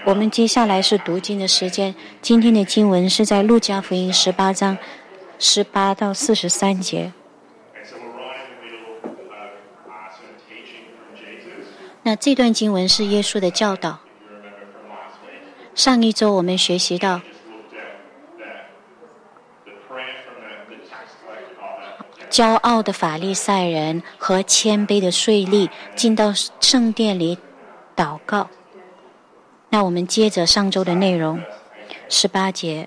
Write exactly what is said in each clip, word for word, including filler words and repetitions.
我们接下来是读经的时间。今天的经文是在路加福音十八章十八到四十三节。那这段经文是耶稣的教导。上一周我们学习到，骄傲的法利赛人和谦卑的税吏进到圣殿里祷告。那我们接着上周的内容，十八节。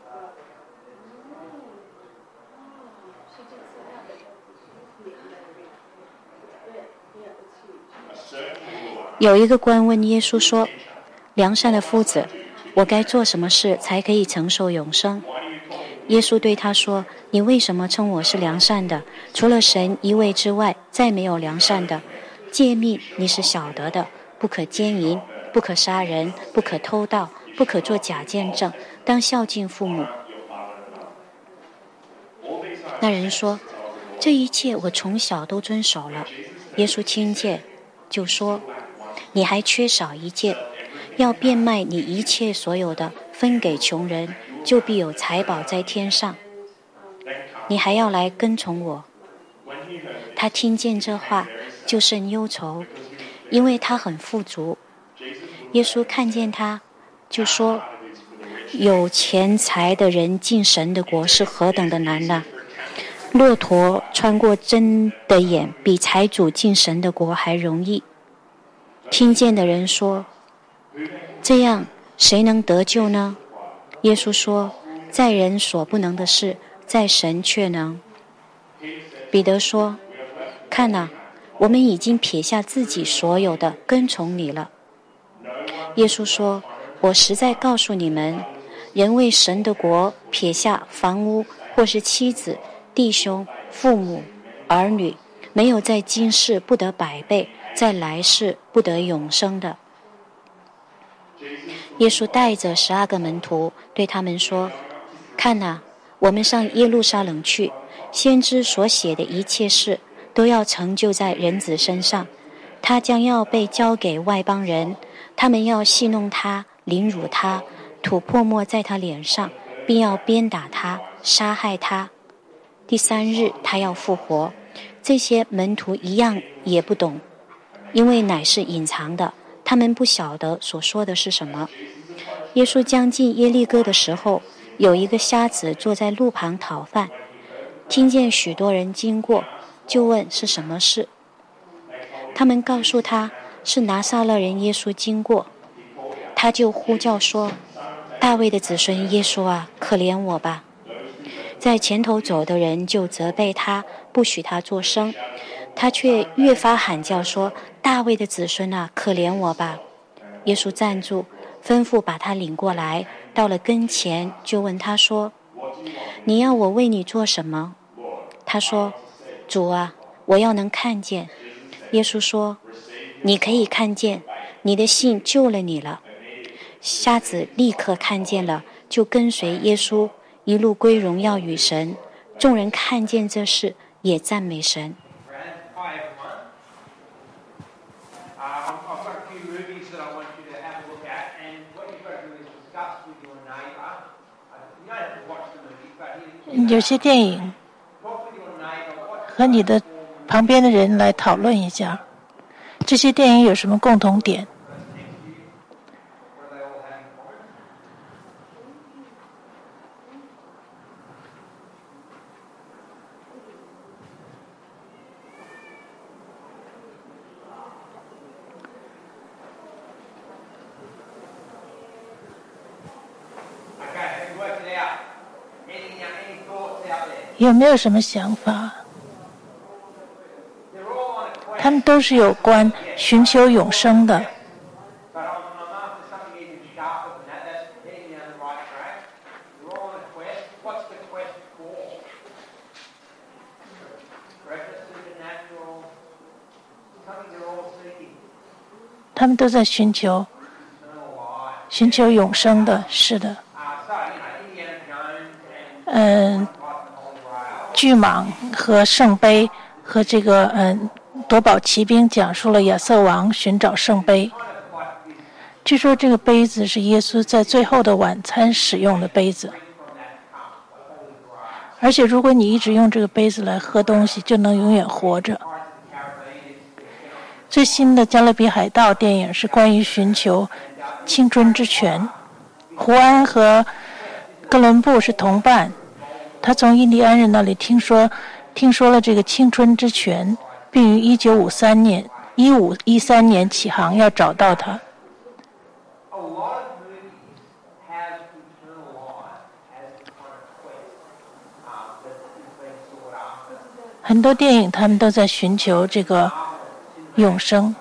有一个官问耶稣说：“良善的夫子，我该做什么事才可以承受永生？”耶稣对他说：“你为什么称我是良善的？除了神一位之外，再没有良善的。诫命你是晓得的，不可奸淫，不可杀人，不可偷盗，不可作假见证，当孝敬父母。”那人说：“这一切我从小都遵守了。”耶稣听见，就说：“你还缺少一件，要变卖你一切所有的，分给穷人，就必有财宝在天上。你还要来跟从我。”他听见这话，就甚忧愁，因为他很富足。耶稣看见他，就说：“有钱财的人进神的国是何等的难呢？骆驼穿过针的眼，比财主进神的国还容易。”听见的人说：“这样谁能得救呢？”耶稣说：“在人所不能的事，在神却能。”彼得说：“看哪，我们已经撇下自己所有的，跟从你了。”耶稣说：“我实在告诉你们，人为神的国撇下房屋，或是妻子、弟兄、父母、儿女，没有在今世不得百倍，在来世不得永生的。”耶稣带着十二个门徒对他们说：“看哪，我们上耶路撒冷去，先知所写的一切事都要成就在人子身上。他将要被交给外邦人，他们要戏弄他，凌辱他，吐唾沫在他脸上，并要鞭打他，杀害他。第三日他要复活。”这些门徒一样也不懂，因为乃是隐藏的，他们不晓得所说的是什么。耶稣将近耶利哥的时候，有一个瞎子坐在路旁讨饭，听见许多人经过，就问是什么事。他们告诉他是拿撒勒人耶稣经过，他就呼叫说：“大卫的子孙耶稣啊，可怜我吧！”在前头走的人就责备他，不许他作声，他却越发喊叫说：“大卫的子孙啊，可怜我吧！”耶稣站住，吩咐把他领过来，到了跟前，就问他说：“你要我为你做什么？”他说：“主啊，我要能看见。”耶稣说：“你可以看见，你的信救了你了。”瞎子立刻看见了，就跟随耶稣，一路归荣耀与神。众人看见这事，也赞美神。 有些电影和你的旁边的人来讨论一下，这些电影有什么共同点？有没有什么想法？他们都是有关寻求永生的。他们都在寻求寻求永生的，是的。嗯，巨蟒和圣杯和这个嗯夺宝奇兵讲述了亚瑟王寻找圣杯。 据说这个杯子是耶稣在最后的晚餐使用的杯子，而且如果你一直用这个杯子来喝东西，就能永远活着。最新的《加勒比海盗》电影是关于寻求青春之泉。胡安和哥伦布是同伴，他从印第安人那里听说听说了这个青春之泉，并于一九五三年一五一三年起航要找到它。很多电影他们都在寻求这个永生。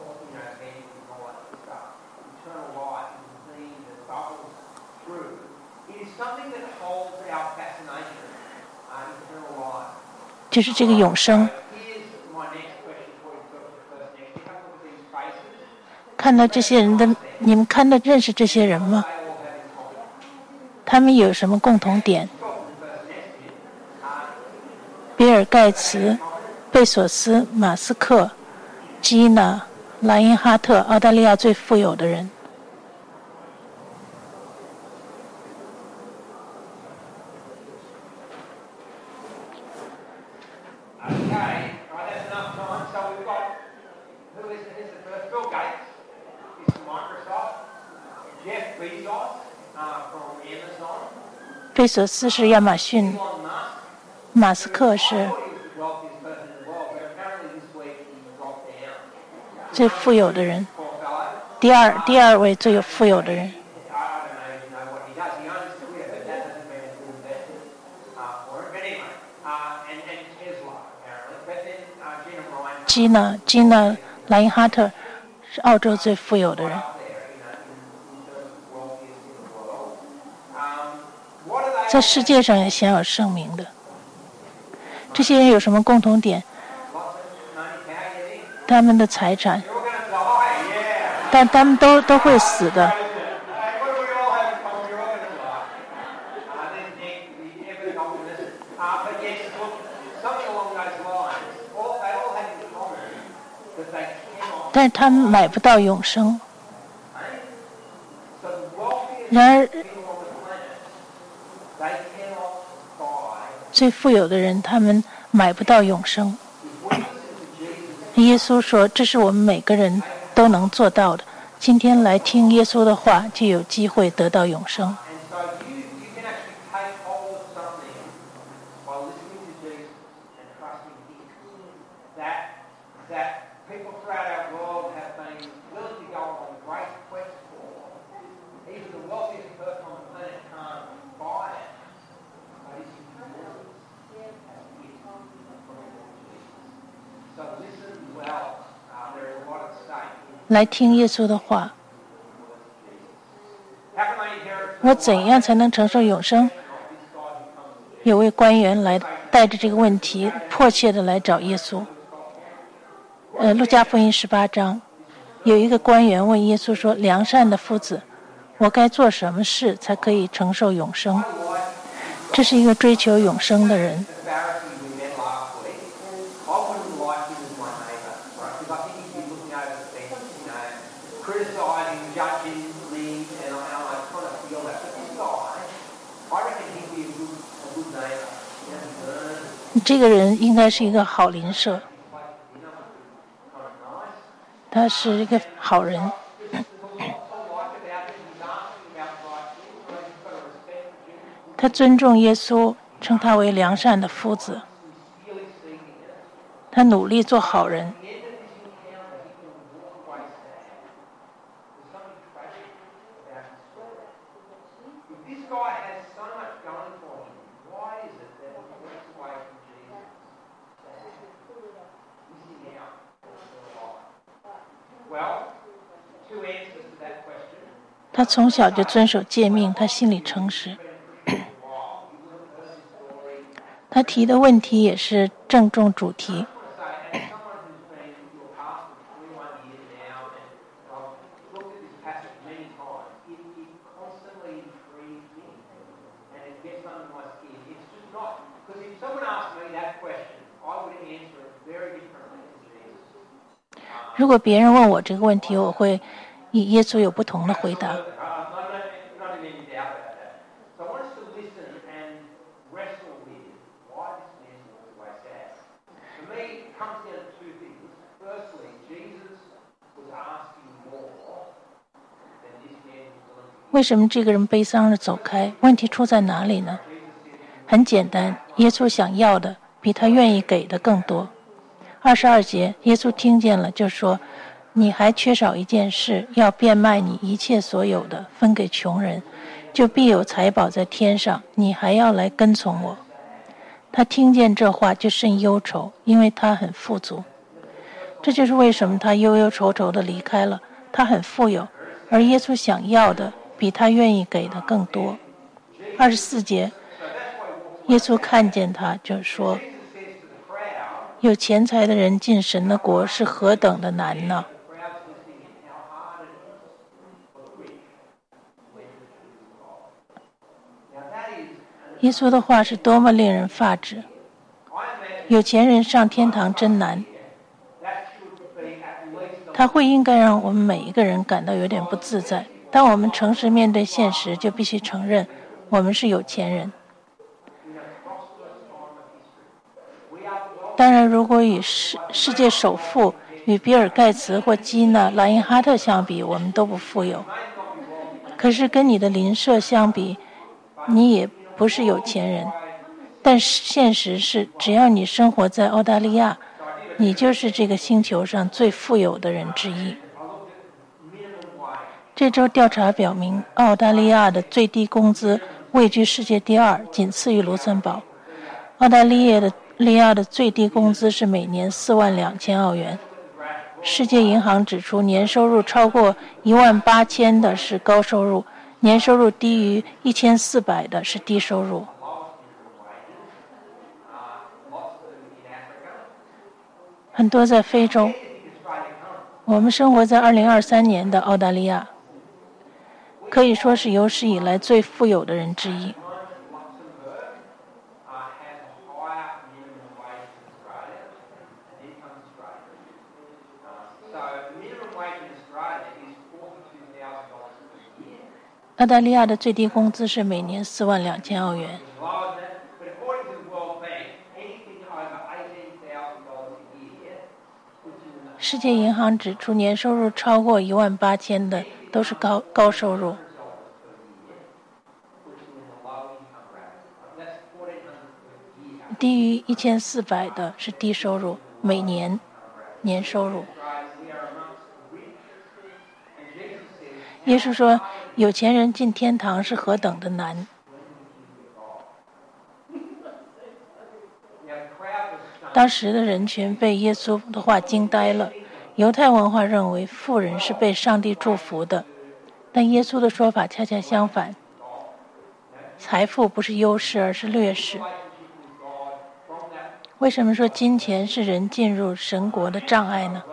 就是这个永生。看到这些人的，你们看到认识这些人吗？他们有什么共同点？比尔·盖茨、贝索斯、马斯克、基娜、莱因哈特，澳大利亚最富有的人。贝索斯是亚马逊，马斯克是最富有的人，第二第二位最有富有的人。基娜基娜莱因哈特是澳洲最富有的人。在世界上也享有盛名的。这些人有什么共同点？他们的财产，但他们都都会死的。但是他们买不到永生。然而最富有的人，他们买不到永生。耶稣说，这是我们每个人都能做到的。今天来听耶稣的话，就有机会得到永生。来听耶稣的话。我怎样才能承受永生？有位官员来带着这个问题，迫切的来找耶稣。呃，路加福音十八章，有一个官员问耶稣说：“良善的夫子，我该做什么事才可以承受永生？”这是一个追求永生的人。这个人应该是一个好邻舍，他是一个好人。他尊重耶稣，称他为良善的夫子。他努力做好人。他从小就遵守诫命，他心里诚实。他提的问题也是正中主题。如果别人问我这个问题，我会耶稣有不同的回答。为什么这个人悲伤地走开？问题出在哪里呢？很简单，耶稣想要的比他愿意给的更多。二十二节，耶稣听见了，就说：“你还缺少一件事，要变卖你一切所有的，分给穷人，就必有财宝在天上。你还要来跟从我。”他听见这话就甚忧愁，因为他很富足。这就是为什么他忧忧愁愁地离开了。他很富有，而耶稣想要的比他愿意给的更多。二十四节，耶稣看见他，就说：“有钱财的人进神的国是何等的难呢？”耶稣的话是多么令人发指！有钱人上天堂真难。他会应该让我们每一个人感到有点不自在。当我们诚实面对现实，就必须承认我们是有钱人。当然，如果与世世界首富与比尔盖茨或基纳莱因哈特相比，我们都不富有。可是跟你的邻舍相比，你也不是有钱人。但现实是，只要你生活在澳大利亚，你就是这个星球上最富有的人之一。这周调查表明，澳大利亚的最低工资位居世界第二，仅次于卢森堡。澳大利亚的利亚的最低工资是每年四万两千澳元。世界银行指出，年收入超过一万八千的是高收入，年收入低于一千四百的是低收入。很多在非洲。我们生活在二零二三年的澳大利亚，可以说是有史以来最富有的人之一。澳大利亚的最低工资是每年四万两千澳元。世界银行指出，年收入超过一万八千的都是高高收入。低于一千四百的是低收入，每年年收入。耶稣说，有钱人进天堂是何等的难。当时的人群被耶稣的话惊呆了。犹太文化认为富人是被上帝祝福的，但耶稣的说法恰恰相反。财富不是优势，而是劣势。为什么说金钱是人进入神国的障碍呢？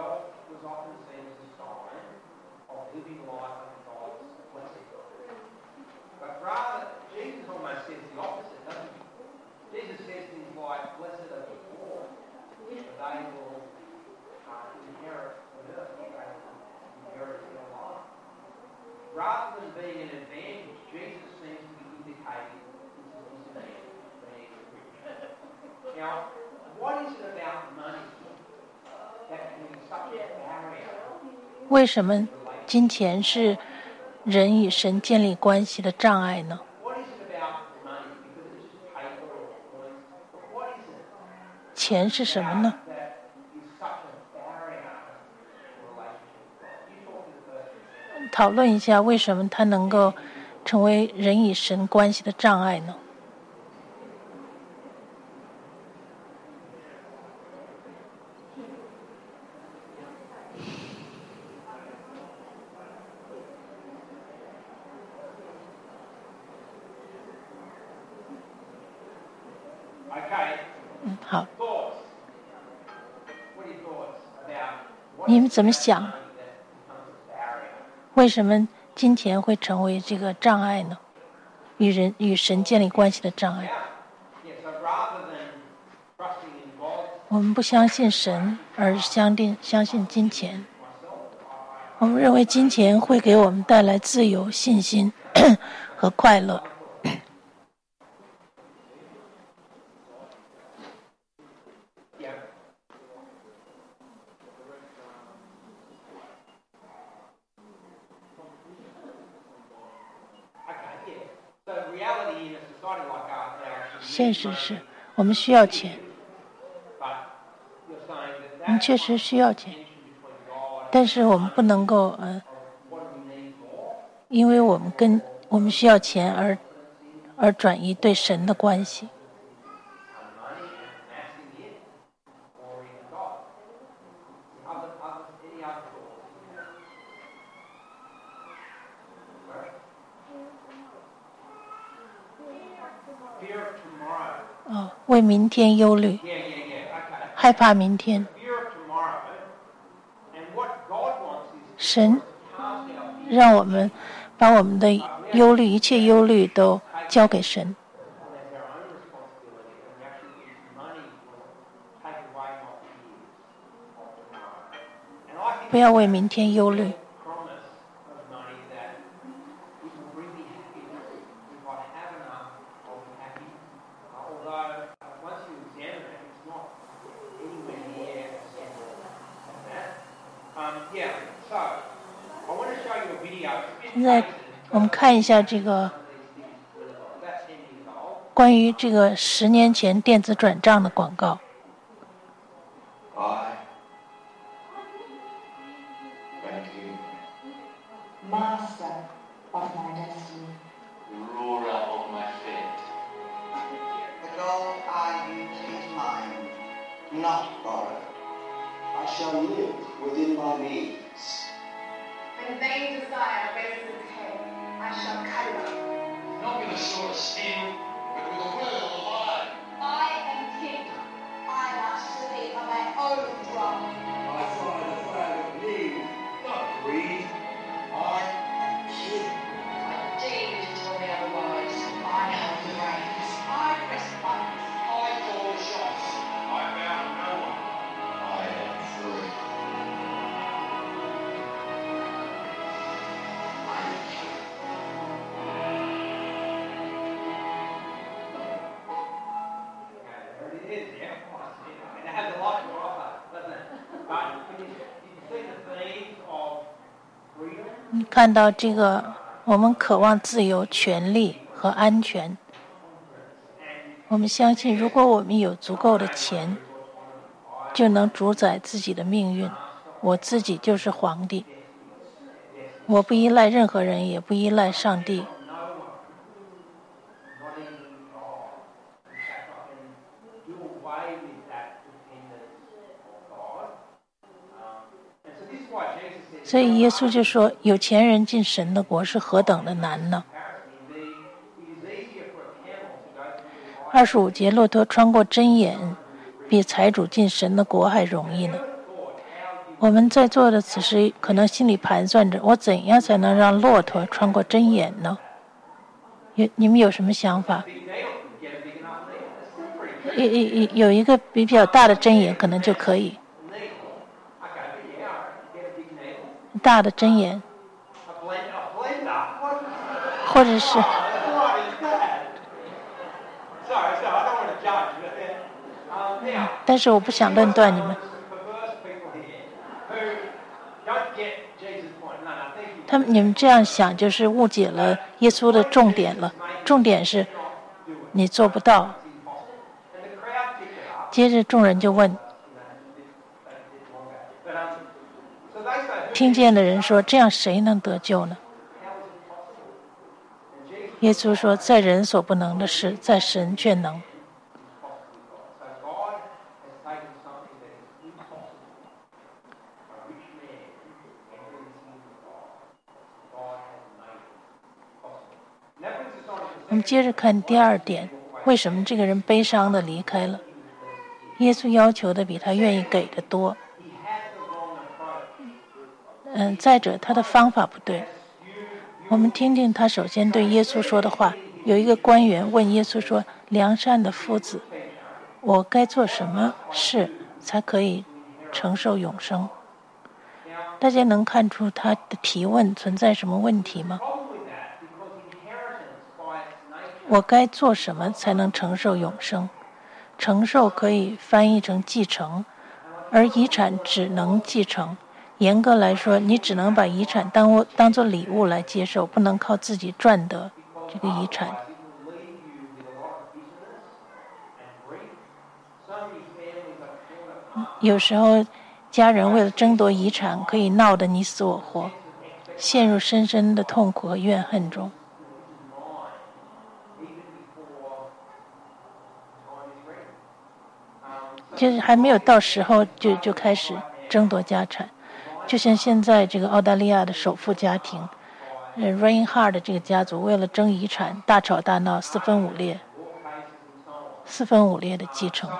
为什么金钱是人与神建立关系的障碍呢？钱是什么呢？讨论一下为什么它能够成为人与神关系的障碍呢？嗯，好。你们怎么想？为什么金钱会成为这个障碍呢？与人与神建立关系的障碍。我们不相信神，而相信相信金钱。 我们认为金钱会给我们带来自由、信心和快乐。现实是我们需要钱，我们确实需要钱，但是我们不能够呃，因为我们跟我们需要钱而而转移对神的关系。哦，为明天忧虑，害怕明天。神让我们把我们的忧虑，一切忧虑都交给神。不要为明天忧虑。现在我们看一下这个关于这个十年前电子转账的广告。 Master of my destiny, ruler of my fate. The gold I use is mine, not borrowed. I shall live within my means. when vain desire raises its head, I shall cut it off. Not with a sword of steel, but with a will alive. I am king. I march to the beat of my own drum. I fly the flag of need, not greed. I am king. I dare you to tell me otherwise. I hold the reins. I press buttons. I call the shots. I bound no one. I am free. I am king. There it is, yeah. And it has a lot to offer, doesn't it? But when you, you see the themes of freedom. 你看到这个，我们渴望自由、权利和安全。我们相信，如果我们有足够的钱，就能主宰自己的命运。我自己就是皇帝，我不依赖任何人，也不依赖上帝。所以耶稣就说，有钱人进神的国是何等的难呢？二十五节，骆驼穿过针眼，比财主进神的国还容易呢。我们在座的此时，可能心里盘算着，我怎样才能让骆驼穿过针眼呢？有你们有什么想法？有有有一个比较大的针眼，可能就可以。大的针眼，或者是。但是我不想论断你们。他们你们这样想，就是误解了耶稣的重点了。重点是你做不到。接着众人就问，听见的人说：“这样谁能得救呢？”耶稣说：“在人所不能的事，在神却能。”我们接着看第二点，为什么这个人悲伤的离开了？耶稣要求的比他愿意给的多。嗯，再者，他的方法不对。我们听听他首先对耶稣说的话。有一个官员问耶稣说：“良善的夫子，我该做什么事才可以承受永生？” 大家能看出他的提问存在什么问题吗？我该做什么才能承受永生？承受可以翻译成继承，而遗产只能继承。严格来说，你只能把遗产当当做礼物来接受，不能靠自己赚得这个遗产。有时候，家人为了争夺遗产，可以闹得你死我活，陷入深深的痛苦和怨恨中。就是还没有到时候就就开始争夺家产，就像现在这个澳大利亚的首富家庭，呃 Reinhardt 这个家族为了争遗产大吵大闹，四分五裂，四分五裂的继承。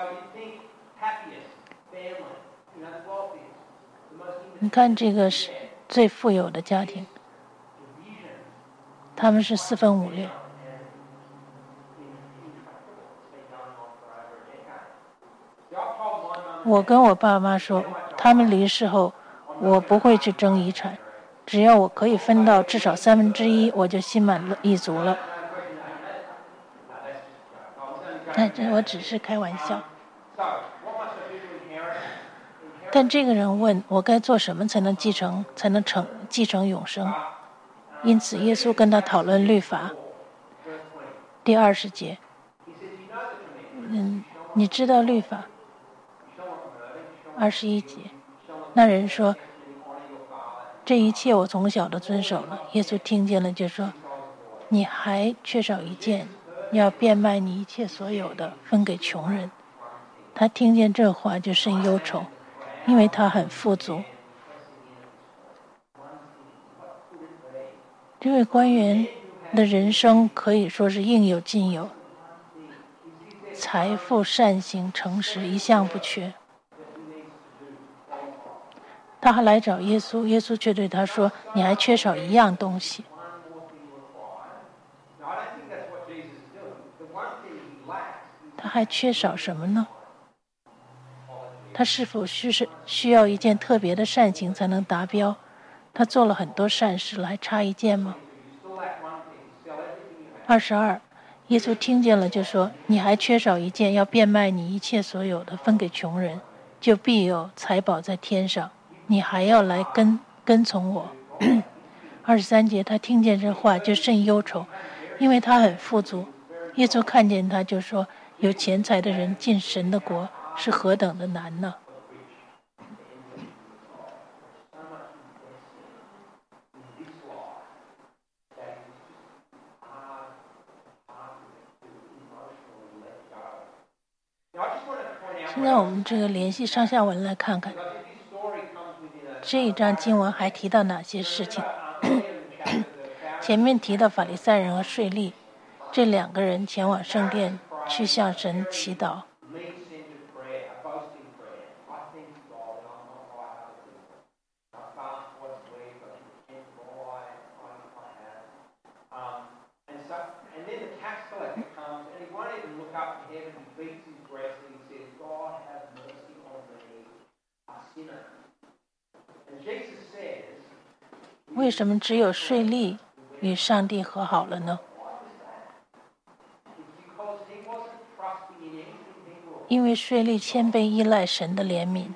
你看这个是最富有的家庭，他们是四分五裂。我跟我爸妈说，他们离世后，我不会去争遗产，只要我可以分到至少三分之一，我就心满意足了。但这我只是开玩笑。但这个人问我该做什么才能继承，才能成继承永生？因此，耶稣跟他讨论律法。第二十节，嗯，你知道律法？二十一节，那人说：“这一切我从小都遵守了。”耶稣听见了，就说：“你还缺少一件，要变卖你一切所有的，分给穷人。”他听见这话就甚忧愁，因为他很富足。这位官员的人生可以说是应有尽有，财富、善行、诚实一项不缺。他还来找耶稣，耶稣却对他说：“你还缺少一样东西。”他还缺少什么呢？他是否需是需要一件特别的善行才能达标？他做了很多善事了，还差一件吗？二十二，耶稣听见了，就说：“你还缺少一件，要变卖你一切所有的，分给穷人，就必有财宝在天上。你还要来跟跟从我。”二十三节，他听见这话就甚忧愁，因为他很富足。耶稣看见他，就说：“有钱财的人进神的国是何等的难呢？”现在我们这个联系上下文来看看，这一章经文还提到哪些事情？前面提到法利赛人和税吏，这两个人前往圣殿去向神祈祷。为什么只有税吏与上帝和好了呢？因为税吏谦卑依赖神的怜悯。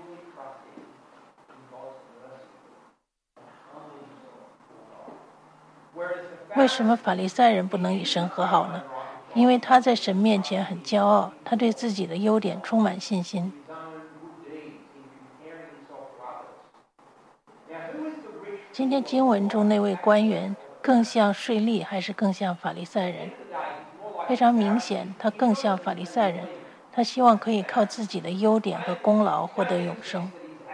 为什么法利赛人不能与神和好呢？因为他在神面前很骄傲，他对自己的优点充满信心。今天经文中那位官员更像税吏还是更像法利赛人？非常明显，他更像法利赛人。他希望可以靠自己的优点和功劳获得永生。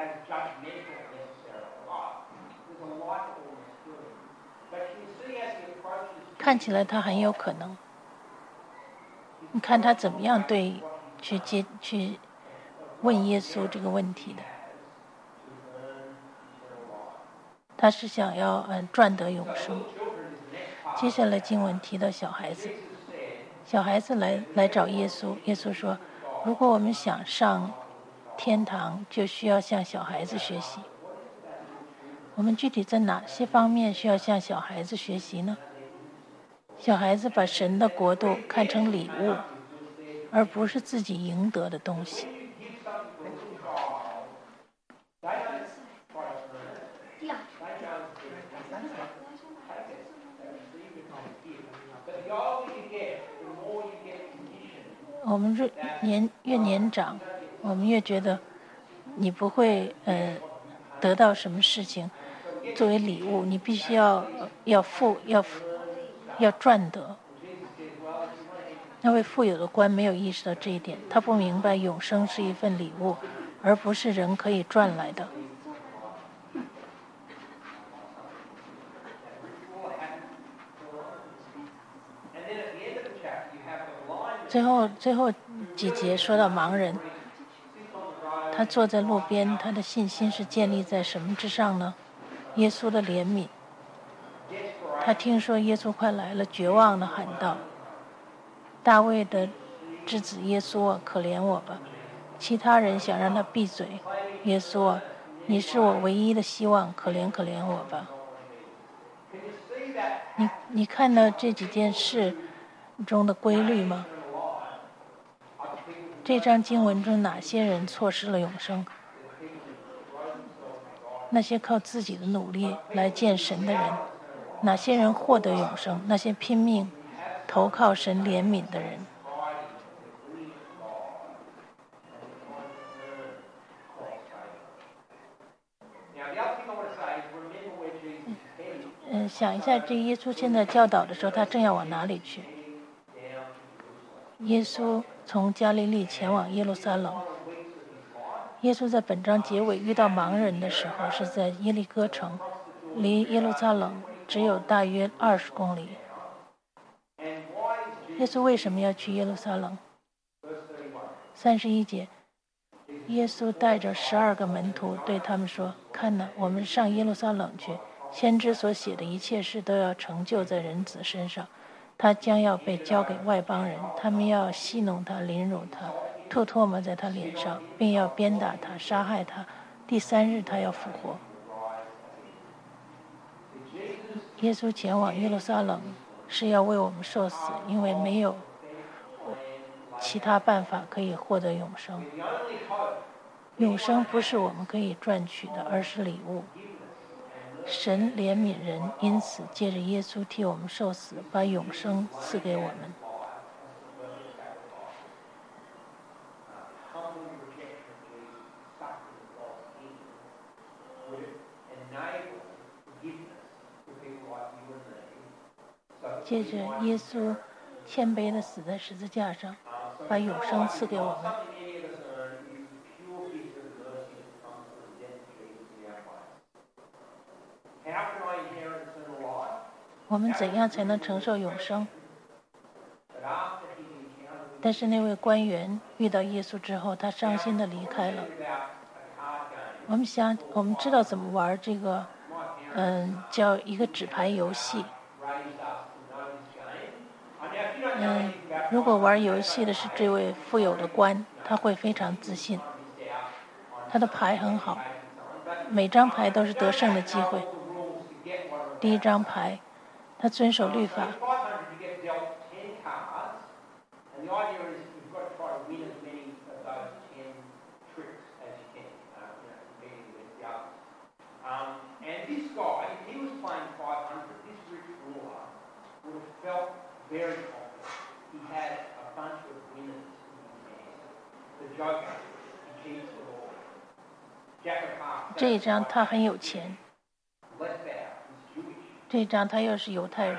看起来他很有可能。你看他怎么样对去接去问耶稣这个问题的？他是想要嗯赚得永生。接下来经文提到小孩子，小孩子来来找耶稣，耶稣说：“如果我们想上天堂，就需要向小孩子学习。” 我们具体在哪些方面需要向小孩子学习呢？小孩子把神的国度看成礼物，而不是自己赢得的东西。我们越年越年长，我们越觉得你不会呃得到什么事情作为礼物，你必须要要富要要赚得。那位富有的官没有意识到这一点，他不明白永生是一份礼物，而不是人可以赚来的。最后最后几节说到盲人，他坐在路边，他的信心是建立在什么之上呢？耶稣的怜悯。他听说耶稣快来了，绝望地喊道：大卫的之子耶稣啊，可怜我吧！其他人想让他闭嘴。耶稣啊，你是我唯一的希望，可怜可怜我吧！你你看到这几件事中的规律吗？这章经文中哪些人错失了永生？那些靠自己的努力来见神的人。哪些人获得永生？那些拼命投靠神怜悯的人。嗯，想一下，这耶稣现在教导的时候，他正要往哪里去？耶稣从加利利前往耶路撒冷。耶稣在本章结尾遇到盲人的时候，是在耶利哥城，离耶路撒冷只有大约二十公里。耶稣为什么要去耶路撒冷？三十一节，耶稣带着十二个门徒对他们说：看哪，我们上耶路撒冷去，先知所写的一切事都要成就在人子身上。他将要被交给外邦人，他们要戏弄他，凌辱他，吐唾沫在他脸上，并要鞭打他，杀害他。第三日他要复活。耶稣前往耶路撒冷是要为我们受死，因为没有其他办法可以获得永生。永生不是我们可以赚取的，而是礼物。神怜悯人，因此借着耶稣替我们受死，把永生赐给我们。借着耶稣谦卑地死在十字架上，把永生赐给我们。我们怎样才能承受永生？但是那位官员遇到耶稣之后，他伤心地离开了。我们想，我们知道怎么玩这个，嗯，叫一个纸牌游戏。嗯，如果玩游戏的是这位富有的官，他会非常自信，他的牌很好，每张牌都是得胜的机会。第一张牌，他遵守律法。这一张他很有钱，这一张他又是犹太人，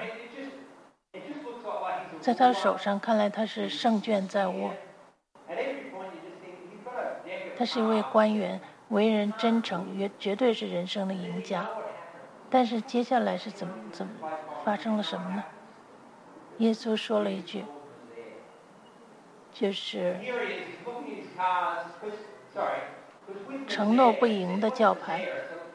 在他手上看来他是胜券在握。他是一位官员，为人真诚，绝绝对是人生的赢家。但是接下来是怎么怎么发生了什么呢？耶稣说了一句，就是承诺不赢的叫牌，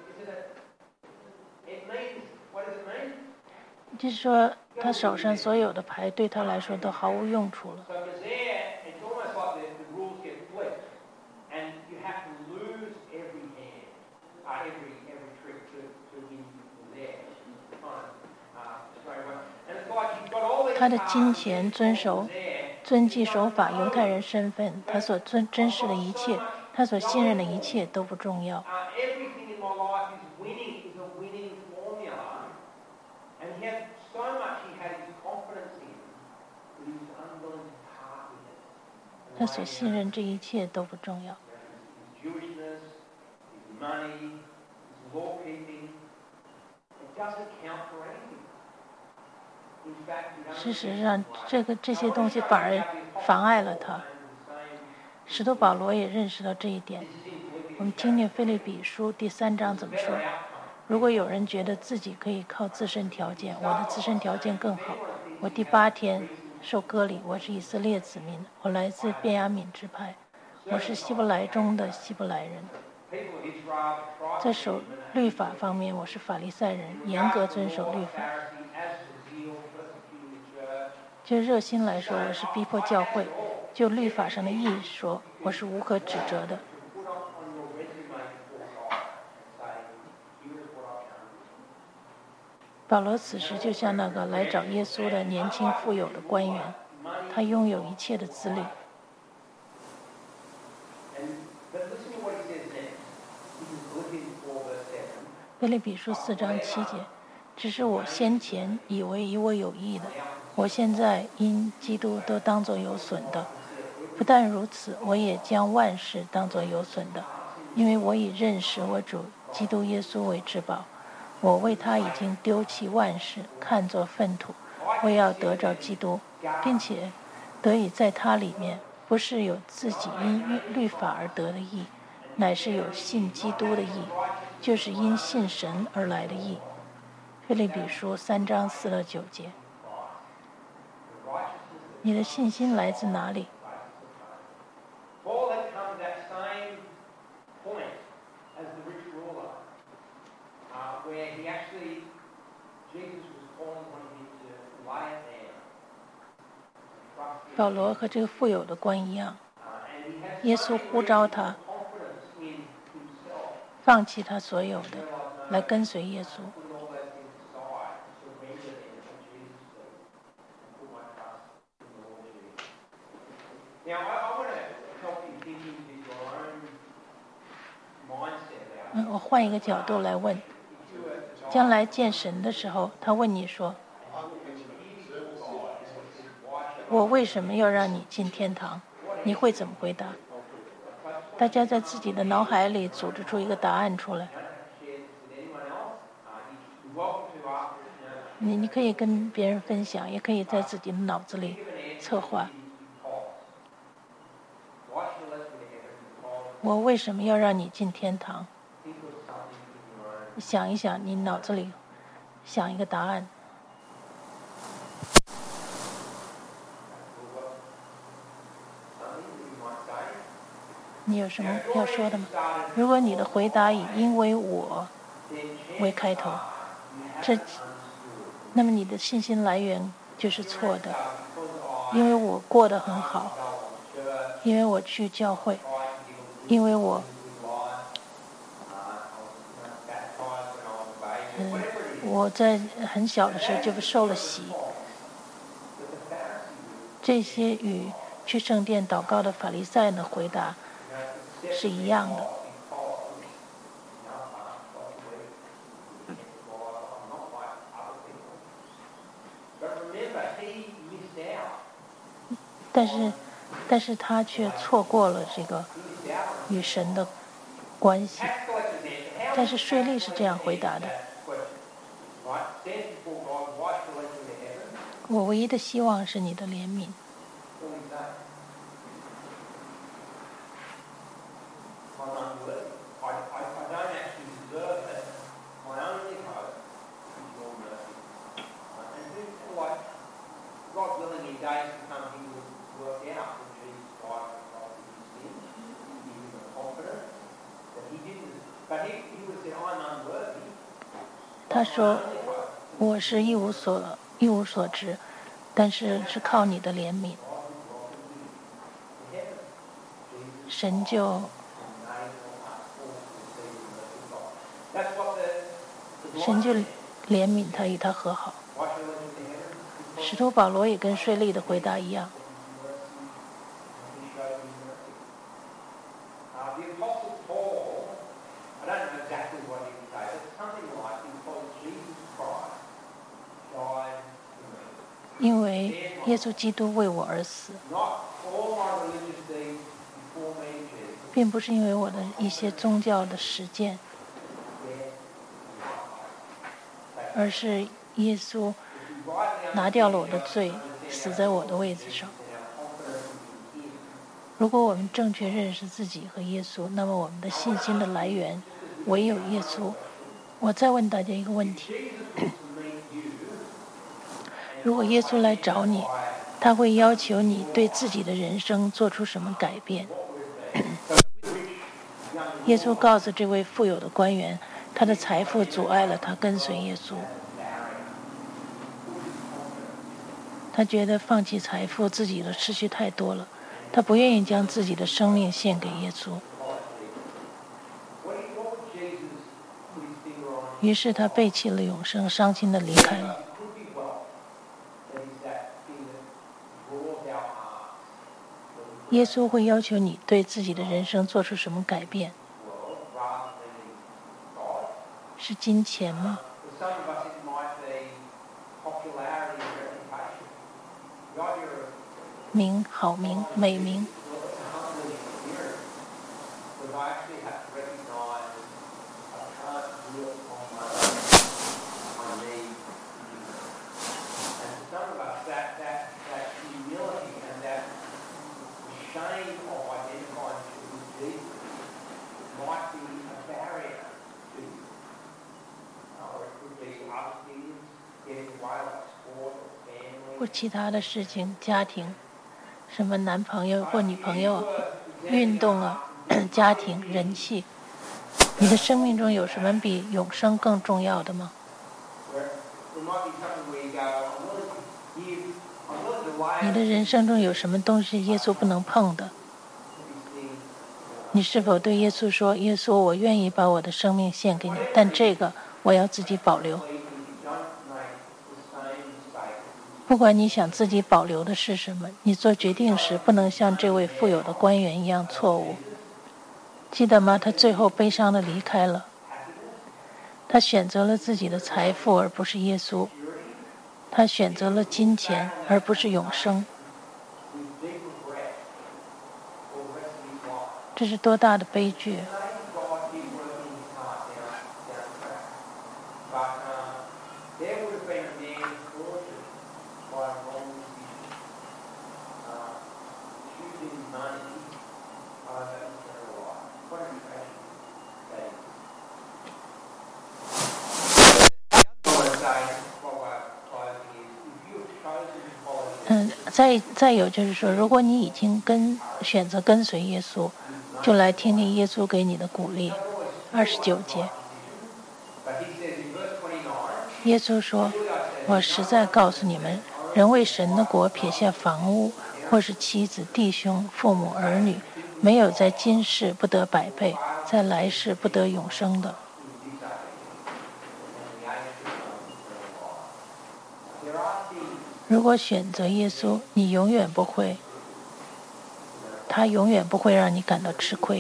就是说他手上所有的牌对他来说都毫无用处了。 他的金钱遵守、遵纪守法，犹太人身份，他所尊珍视的一切，他所信任的一切都不重要。 Uh, everything in my life is winning, is a winning formula. And he had so much he had his confidence in that he was unwilling to part with it. 他所信任这一切都不重要。 His Jewishness, his money, his law keeping, it doesn't count for anything. In fact, it only 事实上，这个这些东西反而妨碍了他。使徒保罗也认识到这一点。我们听听腓立比书第三章怎么说：如果有人觉得自己可以靠自身条件，我的自身条件更好。我第八天受割礼，我是以色列子民，我来自便雅悯支派，我是希伯来中的希伯来人。在守律法方面，我是法利赛人，严格遵守律法。就热心来说，我是逼迫教会；就律法上的义说，我是无可指责的。保罗此时就像那个来找耶稣的年轻富有的官员，他拥有一切的资历。腓立比书四章七节，只是我先前以为以我有益的，我现在因基督都当作有损的。不但如此，我也将万事当作有损的，因为我已认识我主基督耶稣为至宝。我为他已经丢弃万事，看作粪土，我要得着基督，并且得以在他里面，不是有自己因律法而得的义，乃是有信基督的义，就是因信神而来的义。腓立比书三章四到九节。你的信心来自哪里？ Paul had come to that same point as the rich ruler, uh, where he actually, Jesus was calling on him to lay it down. Trust him. 保罗和这个富有的官一样， Uh, and he had 耶稣呼召他 confidence in himself, 放弃他所有的，来跟随耶稣。 putting all those things aside, surrender them to Jesus' feet, and put my trust in the Lord Jesus. Now, I, I want to help you think into your own mindset about it. 嗯，我换一个角度来问：将来见神的时候，他问你说：“我为什么要让你进天堂？”你会怎么回答？大家在自己的脑海里组织出一个答案出来。你你可以跟别人分享，也可以在自己的脑子里策划。我为什么要让你进天堂？想一想，你脑子里想一个答案。你有什么要说的吗？如果你的回答以因为我为开头，这那么你的信心来源就是错的。因为我过得很好，因为我去教会，因为我嗯，我在很小的时候就受了洗。这些与去圣殿祷告的法利赛人的回答是一样的。但是，但是他却错过了这个与神的关系。但是税吏是这样回答的：我唯一的希望是你的怜悯。他说：“我是一无所一无所知，但是是靠你的怜悯，神就神就怜悯他，与他和好。 使徒保罗也跟税吏的回答一样。 Uh, the Apostle Paul, I don't know exactly what he would say, but something like, because Jesus Christ died for me. 因为耶稣基督为我而死， Not all my religious deeds before me, Jesus. 并不是因为我的一些宗教的实践，而是耶稣拿掉了我的罪，死在我的位子上。如果我们正确认识自己和耶稣，那么我们的信心的来源唯有耶稣。我再问大家一个问题：如果耶稣来找你，他会要求你对自己的人生做出什么改变？耶稣告诉这位富有的官员，他的财富阻碍了他跟随耶稣。他觉得放弃财富，自己的失去太多了，他不愿意将自己的生命献给耶稣。于是他背弃了永生，伤心地离开了。耶稣会要求你对自己的人生做出什么改变？是金钱吗？名、好名、美名。或其他的事情，家庭，什么男朋友或女朋友，运动啊，家庭，人气。你的生命中有什么比永生更重要的吗？你的人生中有什么东西耶稣不能碰的？你是否对耶稣说：“耶稣，我愿意把我的生命献给你，但这个我要自己保留。”不管你想自己保留的是什么，你做决定时不能像这位富有的官员一样错误。记得吗？他最后悲伤地离开了。他选择了自己的财富，而不是耶稣。他选择了金钱，而不是永生。这是多大的悲剧！嗯，再再有就是说，如果你已经跟选择跟随耶稣，就来听听耶稣给你的鼓励。二十九节，耶稣说：“我实在告诉你们，人为神的国撇下房屋，或是妻子、弟兄、父母、儿女，没有在今世不得百倍，在来世不得永生的。”如果选择耶稣，你永远不会，他永远不会让你感到吃亏。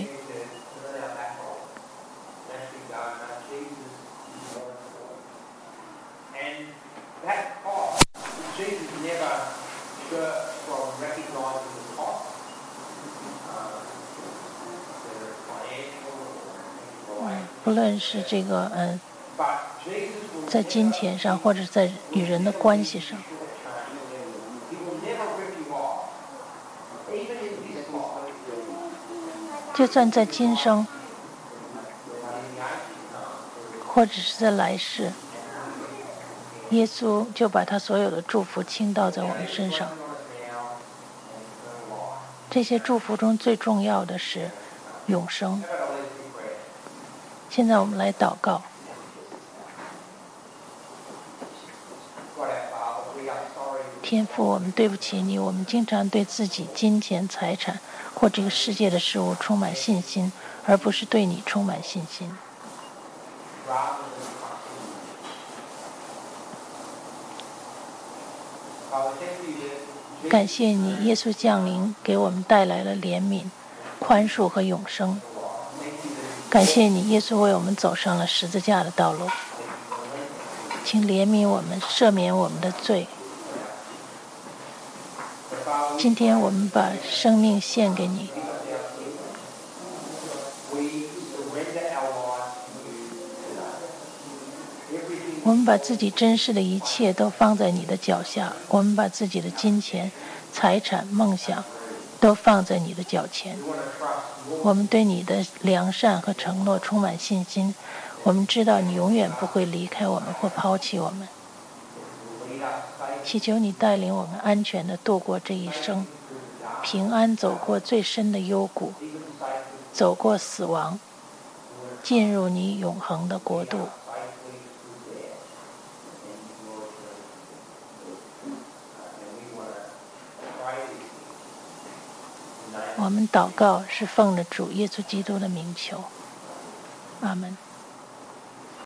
不论是这个嗯，在金钱上，或者在与人的关系上。就算在今生，或者是在来世，耶稣就把他所有的祝福倾倒在我们身上。这些祝福中最重要的是永生。现在我们来祷告。天父，我们对不起你，我们经常对自己金钱、财产或这个世界的事物充满信心，而不是对你充满信心。 感谢你，耶稣降临，给我们带来了怜悯、宽恕和永生。感谢你，耶稣为我们走上了十字架的道路。请怜悯我们，赦免我们的罪。今天我们把生命献给你。我们把自己珍视的一切都放在你的脚下，我们把自己的金钱、财产、梦想都放在你的脚前。我们对你的良善和承诺充满信心，我们知道你永远不会离开我们或抛弃我们。祈求你带领我们安全地度过这一生，平安走过最深的幽谷，走过死亡，进入你永恒的国度。我们祷告是奉着主耶稣基督的名求，阿门。